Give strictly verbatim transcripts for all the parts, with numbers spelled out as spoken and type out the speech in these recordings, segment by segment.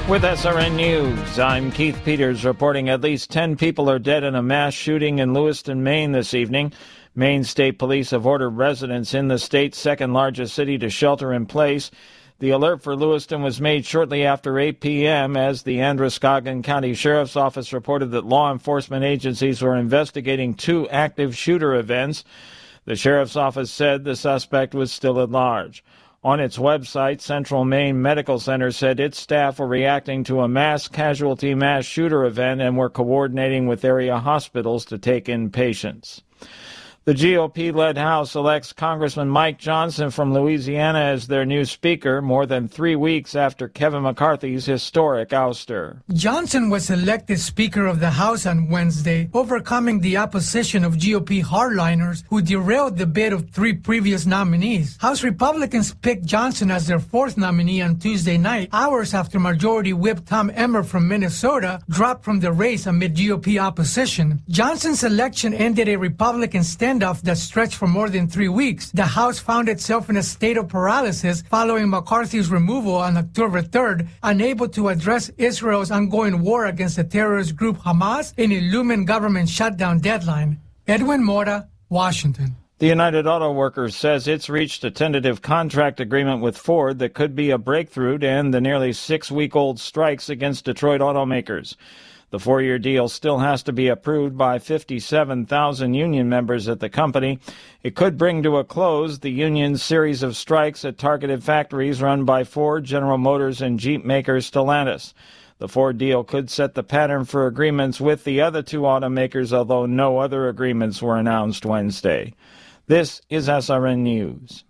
With S R N News, I'm Keith Peters reporting at least ten people are dead in a mass shooting in Lewiston, Maine this evening. Maine State Police have ordered residents in the state's second-largest city to shelter in place. The alert for Lewiston was made shortly after eight p.m. as the Androscoggin County Sheriff's Office reported that law enforcement agencies were investigating two active shooter events. The Sheriff's Office said the suspect was still at large. On its website, Central Maine Medical Center said its staff were reacting to a mass casualty mass shooter event and were coordinating with area hospitals to take in patients. The G O P-led House elects Congressman Mike Johnson from Louisiana as their new speaker more than three weeks after Kevin McCarthy's historic ouster. Johnson was elected Speaker of the House on Wednesday, overcoming the opposition of G O P hardliners who derailed the bid of three previous nominees. House Republicans picked Johnson as their fourth nominee on Tuesday night, hours after Majority Whip Tom Emmer from Minnesota dropped from the race amid G O P opposition. Johnson's election ended a Republican standoff that stretched for more than three weeks. The House found itself in a state of paralysis following McCarthy's removal on October third, unable to address Israel's ongoing war against the terrorist group Hamas and a looming government shutdown deadline. Edwin Mora, Washington. The United Auto Workers says it's reached a tentative contract agreement with Ford that could be a breakthrough to end the nearly six-week-old strikes against Detroit automakers. The four-year deal still has to be approved by fifty-seven thousand union members at the company. It could bring to a close the union's series of strikes at targeted factories run by Ford, General Motors, and Jeep maker Stellantis. The Ford deal could set the pattern for agreements with the other two automakers, although no other agreements were announced Wednesday. This is S R N News.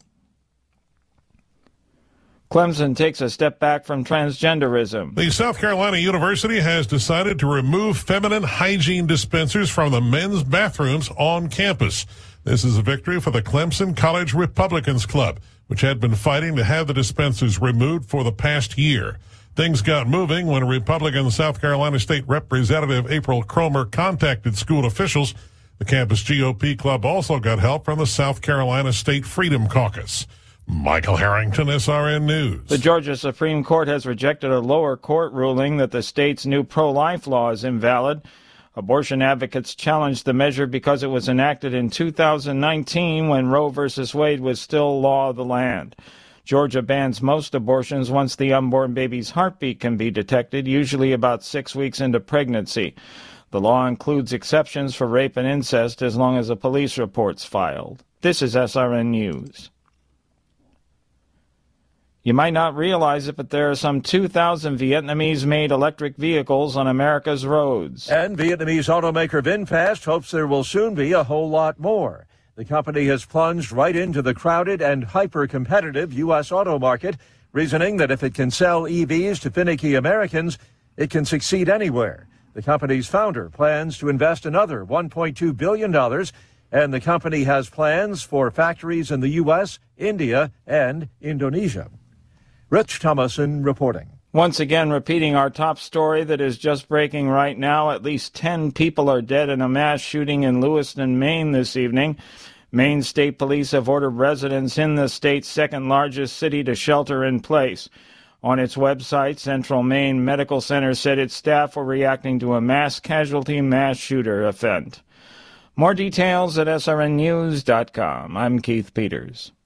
Clemson takes a step back from transgenderism. The South Carolina University has decided to remove feminine hygiene dispensers from the men's bathrooms on campus. This is a victory for the Clemson College Republicans Club, which had been fighting to have the dispensers removed for the past year. Things got moving when Republican South Carolina State Representative April Cromer contacted school officials. The campus G O P club also got help from the South Carolina State Freedom Caucus. Michael Harrington, S R N News. The Georgia Supreme Court has rejected a lower court ruling that the state's new pro-life law is invalid. Abortion advocates challenged the measure because it was enacted in two thousand nineteen when Roe v. Wade was still law of the land. Georgia bans most abortions once the unborn baby's heartbeat can be detected, usually about six weeks into pregnancy. The law includes exceptions for rape and incest as long as a police report's filed. This is S R N News. You might not realize it, but there are some two thousand Vietnamese-made electric vehicles on America's roads. And Vietnamese automaker VinFast hopes there will soon be a whole lot more. The company has plunged right into the crowded and hyper-competitive U S auto market, reasoning that if it can sell E Vs to finicky Americans, it can succeed anywhere. The company's founder plans to invest another one point two billion dollars, and the company has plans for factories in the U S, India, and Indonesia. Rich Thomason reporting. Once again, repeating our top story that is just breaking right now, at least ten people are dead in a mass shooting in Lewiston, Maine this evening. Maine State Police have ordered residents in the state's second-largest city to shelter in place. On its website, Central Maine Medical Center said its staff were reacting to a mass casualty mass shooter event. More details at S R N news dot com. I'm Keith Peters.